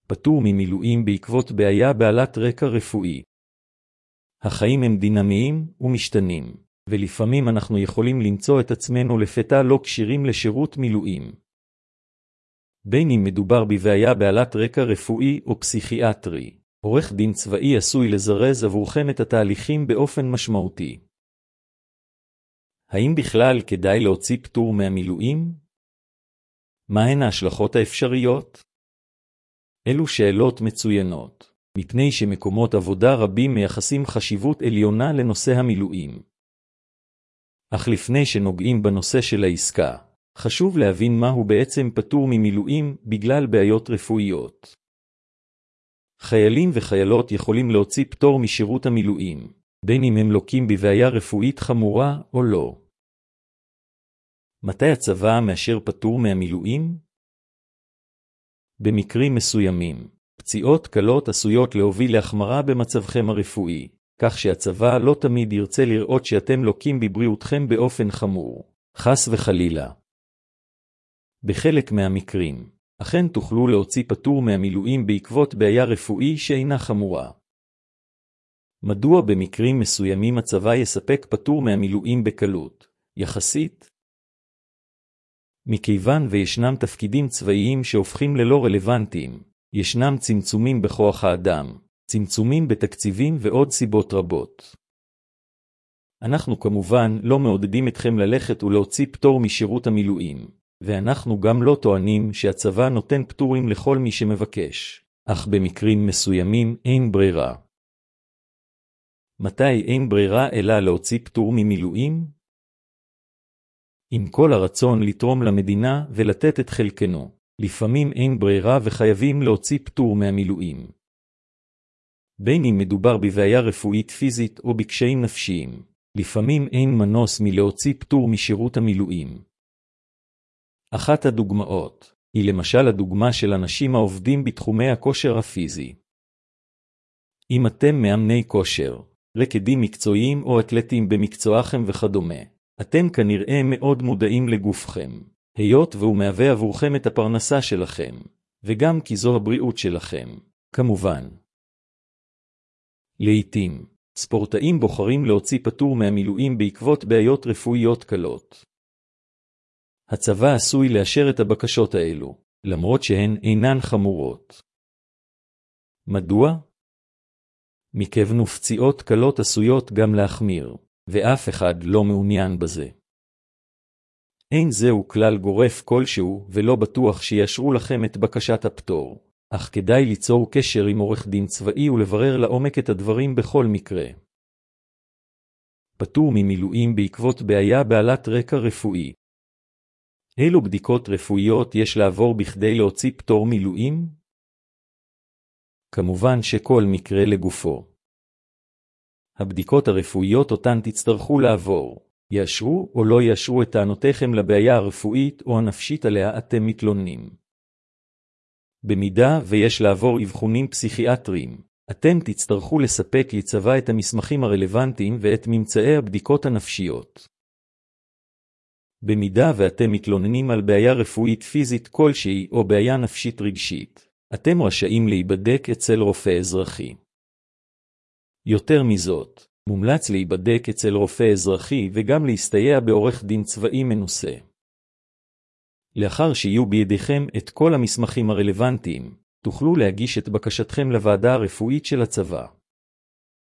פטור ממילואים בעקבות בעיה בעלת רקע רפואי. החיים הם דינמיים ומשתנים, ולפעמים אנחנו יכולים למצוא את עצמנו לפתע לא כשירים לשירות מילואים. בין אם מדובר בבעיה בעלת רקע רפואי או פסיכיאטרי, עורך דין צבאי עשוי לזרז עבורכם את התהליכים באופן משמעותי. האם בכלל כדאי להוציא פטור מהמילואים? מהן ההשלכות האפשריות? אלו שאלות מצוינות, מפני שמקומות עבודה רבים מייחסים חשיבות עליונה לנושא המילואים. אך לפני שנוגעים בנושא של העסקה, חשוב להבין מהו בעצם פטור ממילואים בגלל בעיות רפואיות. חיילים וחיילות יכולים להוציא פטור משירות המילואים, בין אם הם לוקים בבעיה רפואית חמורה או לא. מתי הצבא מאשר פטור מהמילואים? במקרים מסוימים, פציעות קלות עשויות להוביל להחמרה במצבכם הרפואי, כך שהצבא לא תמיד ירצה לראות שאתם לוקים בבריאותכם באופן חמור, חס וחלילה. בחלק מהמקרים, אכן תוכלו להוציא פטור מהמילואים בעקבות בעיה רפואי שאינה חמורה. מדוע במקרים מסוימים הצבא יספק פטור מהמילואים בקלות, יחסית? מכיוון וישנם תפקידים צבאיים שהופכים ללא רלוונטיים, ישנם צמצומים בכוח האדם, צמצומים בתקציבים ועוד סיבות רבות. אנחנו כמובן לא מעודדים אתכם ללכת ולהוציא פטור משירות המילואים, ואנחנו גם לא טוענים שהצבא נותן פטורים לכל מי שמבקש, אך במקרים מסוימים אין ברירה. מתי אין ברירה אלא להוציא פטור ממילואים? עם כל הרצון לתרום למדינה ולתת את חלקנו, לפעמים אין ברירה וחייבים להוציא פטור מהמילואים. בין אם מדובר בבעיה רפואית פיזית או בקשיים נפשיים, לפעמים אין מנוס מלהוציא פטור משירות המילואים. אחת הדוגמאות היא למשל הדוגמה של אנשים העובדים בתחומי הכושר הפיזי. אם אתם מאמני כושר, רקדים מקצועיים או אתלטים במקצועכם וכדומה, אתם כנראה מאוד מודעים לגופכם, היות והוא מהווה עבורכם את הפרנסה שלכם, וגם כי זו הבריאות שלכם, כמובן. לעתים, ספורטאים בוחרים להוציא פטור מהמילואים בעקבות בעיות רפואיות קלות. הצבא עשוי לאשר את הבקשות האלו, למרות שהן אינן חמורות. מדוע? מכיוון ופציעות קלות עשויות גם להחמיר, ואף אחד לא מעוניין בזה. אין זהו כלל גורף כלשהו ולא בטוח שיאשרו לכם את בקשת הפטור, אך כדאי ליצור קשר עם עורך דין צבאי ולברר לעומק את הדברים בכל מקרה. פטור ממילואים בעקבות בעיה בעלת רקע רפואי. אילו בדיקות רפואיות יש לעבור בכדי להוציא פטור מילואים? כמובן שכל מקרה לגופו. הבדיקות הרפואיות אותן תצטרכו לעבור, יאשרו או לא יאשרו את טענותיכם לבעיה הרפואית או הנפשית עליה אתם מתלוננים. במידה ויש לעבור אבחונים פסיכיאטריים, אתם תצטרכו לספק לצבא את המסמכים הרלוונטיים ואת ממצאי הבדיקות הנפשיות. במידה ואתם מתלוננים על בעיה רפואית פיזית כלשהי או בעיה נפשית רגשית, אתם רשאים להיבדק אצל רופא אזרחי. יותר מזאת, מומלץ להיבדק אצל רופא אזרחי וגם להסתייע בעורך דין צבאי מנוסה. לאחר שיהיו בידיכם את כל המסמכים הרלוונטיים, תוכלו להגיש את בקשתכם לוועדה הרפואית של הצבא.